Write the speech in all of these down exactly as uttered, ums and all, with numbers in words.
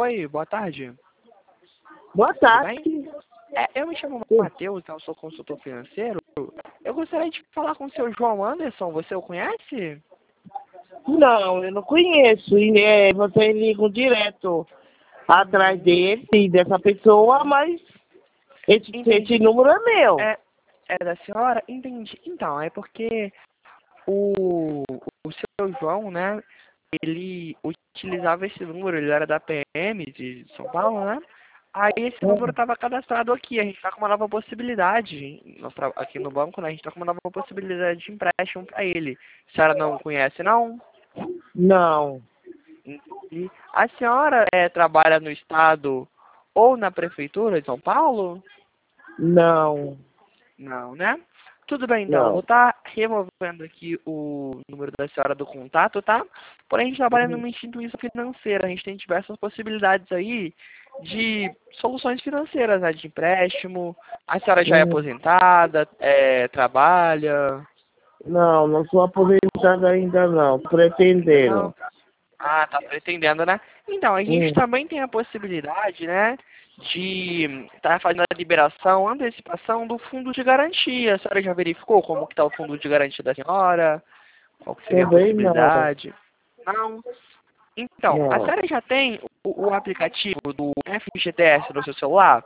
Oi, boa tarde. Boa Tudo bem? tarde. É, eu me chamo Matheus, eu sou consultor financeiro. Eu gostaria de falar com o seu João Anderson, você o conhece? Não, eu não conheço. E é, vocês ligam direto atrás desse, dessa pessoa, mas esse, Entendi. esse número é meu. É, é da senhora? Entendi. Então, é porque o, o seu João, né, ele utilizava esse número, ele era da P M de São Paulo, né? Aí esse número Hum, estava cadastrado aqui, a gente está com uma nova possibilidade, nós tra- aqui no banco, né, a gente está com uma nova possibilidade de empréstimo para ele. A senhora não conhece, não? Não, E a senhora é, trabalha no estado ou na prefeitura de São Paulo? não, Não, né? Tudo bem, então. Eu vou não. estar removendo aqui o número da senhora do contato, tá? Porém, a gente trabalha Uhum. numa instituição financeira. A gente tem diversas possibilidades aí de soluções financeiras, né? De empréstimo. A senhora já é Uhum. aposentada, é, trabalha, Não, não sou aposentado ainda não. ainda não? Pretendendo. Ah, tá pretendendo, né? Então, a gente Hum. também tem a possibilidade, né, de estar fazendo a liberação, antecipação do fundo de garantia. A senhora já verificou como que está o fundo de garantia da senhora? Qual que seria a Também não. possibilidade? Não? Então, a Não. senhora já tem o, o aplicativo do F G T S no seu celular?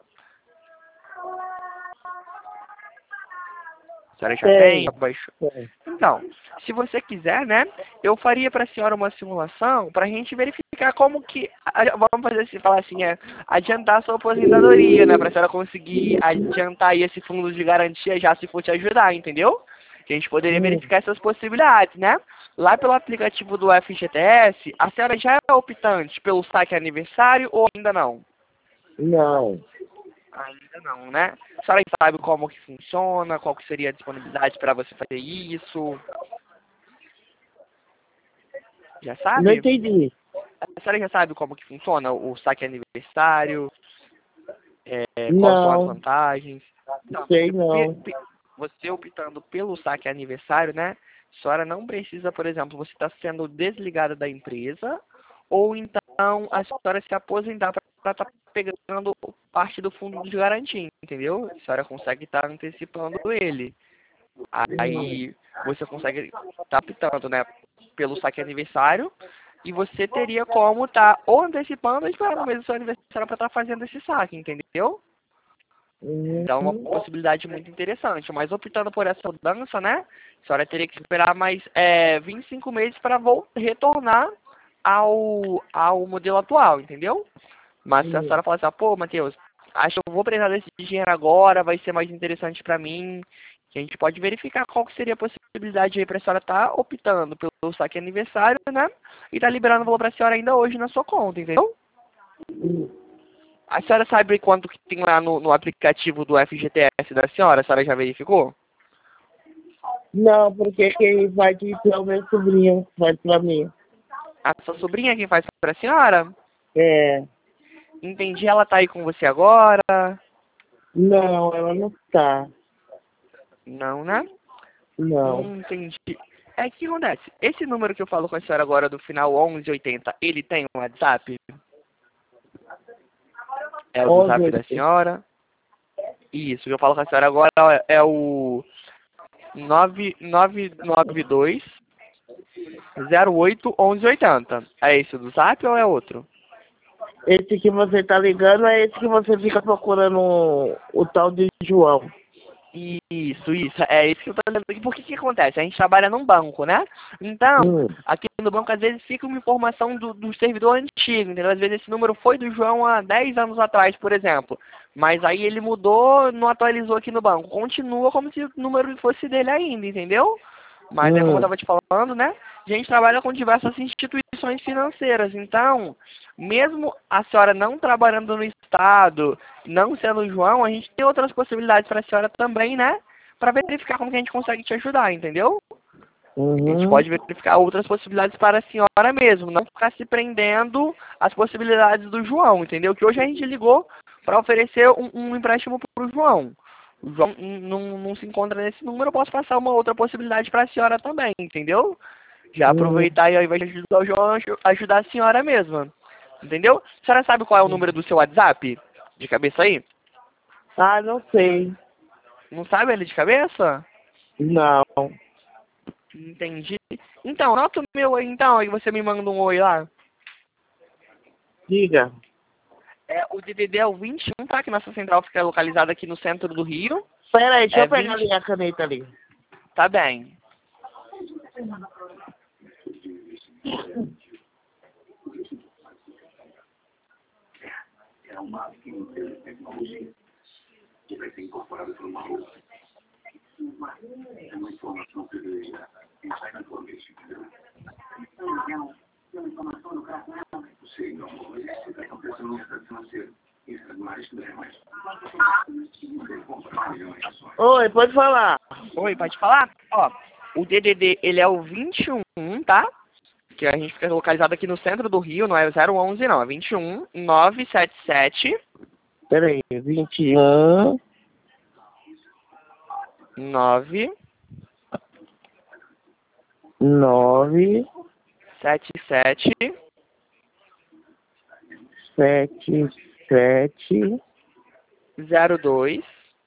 A senhora já tem? Tem. Já baixou? Tem. Então, se você quiser, né, eu faria para a senhora uma simulação para a gente verificar como que, a- vamos fazer assim, falar assim, é, adiantar a sua aposentadoria, né, para a senhora conseguir adiantar aí esse fundo de garantia já se for te ajudar, entendeu? Que a gente poderia Hum. verificar essas possibilidades, né? Lá pelo aplicativo do F G T S, a senhora já é optante pelo saque aniversário ou ainda não? Não. Ainda não, né? A senhora sabe como que funciona, qual que seria a disponibilidade para você fazer isso? Já Não sabe? entendi. A senhora já sabe como que funciona o saque aniversário, é, quais são as Não. vantagens. Então, Sei pe- não. pe- você optando pelo saque aniversário, né? A senhora não precisa, por exemplo, você está sendo desligada da empresa, ou então a senhora se aposentar para estar pegando parte do fundo de garantia, entendeu? A senhora consegue estar antecipando ele. Hum. Aí você consegue estar optando, né, pelo saque aniversário, e você teria como estar ou antecipando ou esperando mesmo o seu aniversário para estar fazendo esse saque, entendeu? Então é uma Hum. possibilidade muito interessante. Mas optando por essa mudança, né, a senhora teria que esperar mais é, vinte e cinco meses para retornar ao, ao modelo atual, entendeu? Mas se a Hum. senhora falar assim, ah, pô, Matheus, acho que eu vou precisar desse dinheiro agora, vai ser mais interessante para mim, que a gente pode verificar qual que seria a possibilidade aí para a senhora estar optando pelo saque aniversário, né? E tá liberando o valor para a senhora ainda hoje na sua conta, entendeu? A senhora sabe quanto que tem lá no, no aplicativo do F G T S da senhora? A senhora já verificou? Não, porque quem vai dizer é o meu sobrinho, faz pra mim. A sua sobrinha quem faz para a senhora? É. Entendi, ela tá aí com você agora? Não, ela não tá. Não, né? Não. Hum, entendi. É que acontece? Esse número que eu falo com a senhora agora do final onze oitenta, ele tem um WhatsApp? É o do onze, Zap da senhora? Isso, o que eu falo com a senhora agora é o nove nove nove dois zero oito onze oitenta. É esse do Zap ou é outro? esse que você tá ligando é esse que você fica procurando o, o tal de João. Isso, isso. É isso que eu tô dizendo aqui. Por que que acontece? A gente trabalha num banco, né? Então, Hum. aqui no banco, às vezes, fica uma informação do, do servidor antigo, entendeu? Às vezes esse número foi do João há dez anos atrás, por exemplo. Mas aí ele mudou, não atualizou aqui no banco. Continua como se o número fosse dele ainda, entendeu? Mas é como eu Hum. estava te falando, né? A gente trabalha com diversas instituições financeiras. Então, mesmo a senhora não trabalhando no Estado, não sendo o João, a gente tem outras possibilidades para a senhora também, né? Para verificar como que a gente consegue te ajudar, entendeu? A gente Uhum. pode verificar outras possibilidades para a senhora mesmo, não ficar se prendendo às possibilidades do João, entendeu? Que hoje a gente ligou para oferecer um, um empréstimo para o João. O João não, não se encontra nesse número, eu posso passar uma outra possibilidade para a senhora também, entendeu? Já Hum. aproveitar e ao invés de ajudar o João, aju- ajudar a senhora mesma. Entendeu? A senhora sabe qual é o número do seu WhatsApp? De cabeça aí? Ah, não sei. Não sabe ele de cabeça? Não. Entendi. Então, anota o meu aí então, aí você me manda um oi lá. Diga. É, o D D D é o vinte e um, tá? Que nossa central fica localizada aqui no centro do Rio. Pera aí, deixa É eu pegar vinte. ali a caneta ali. Tá bem. Oi, pode falar. Oi, pode falar? Ó, o D D D, ele é o vinte e um, tá? Que a gente fica localizado aqui no centro do Rio, não é o zero onze não, é vinte e um, nove sete sete, Pera aí, vinte e um, nove nove, sete sete, sete, sete, zero dois,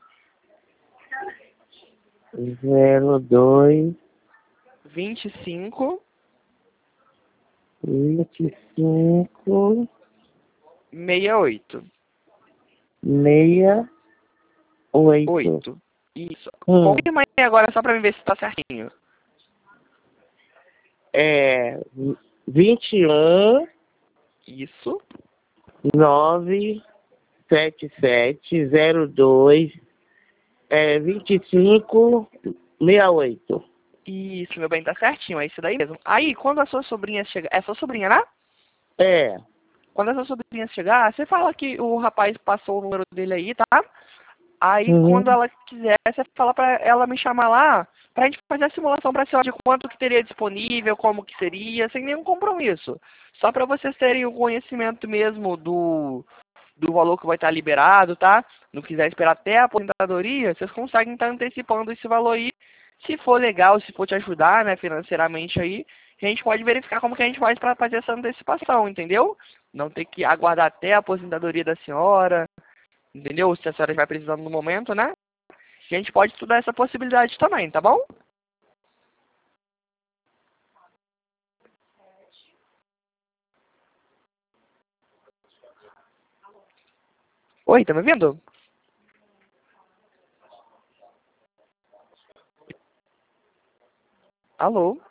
zero, dois, vinte e cinco, vinte e cinco, sessenta e oito. meia, oito. oito. Isso. Hum. Confirma aí agora só pra mim ver se tá certinho. É vinte e um, Isso. nove, sete, sete, zero, dois, é vinte e cinco, sessenta e oito. Isso, meu bem, tá certinho, é isso daí mesmo. Aí, quando a sua sobrinha chegar... É sua sobrinha, né? É. Quando a sua sobrinha chegar, você fala que o rapaz passou o número dele aí, tá? Aí, Uhum. quando ela quiser, você fala pra ela me chamar lá, pra gente fazer a simulação pra senhora de quanto que teria disponível, como que seria, sem nenhum compromisso. Só pra vocês terem o conhecimento mesmo do, do valor que vai estar liberado, tá? Não quiser esperar até a aposentadoria, vocês conseguem estar antecipando esse valor aí. Se for legal, se for te ajudar, né, financeiramente aí, a gente pode verificar como que a gente faz pra fazer essa antecipação, entendeu? Não ter que aguardar até a aposentadoria da senhora, entendeu? Se a senhora vai precisando no momento, né? A gente pode estudar essa possibilidade também, tá bom? Oi, tá me ouvindo? Alô?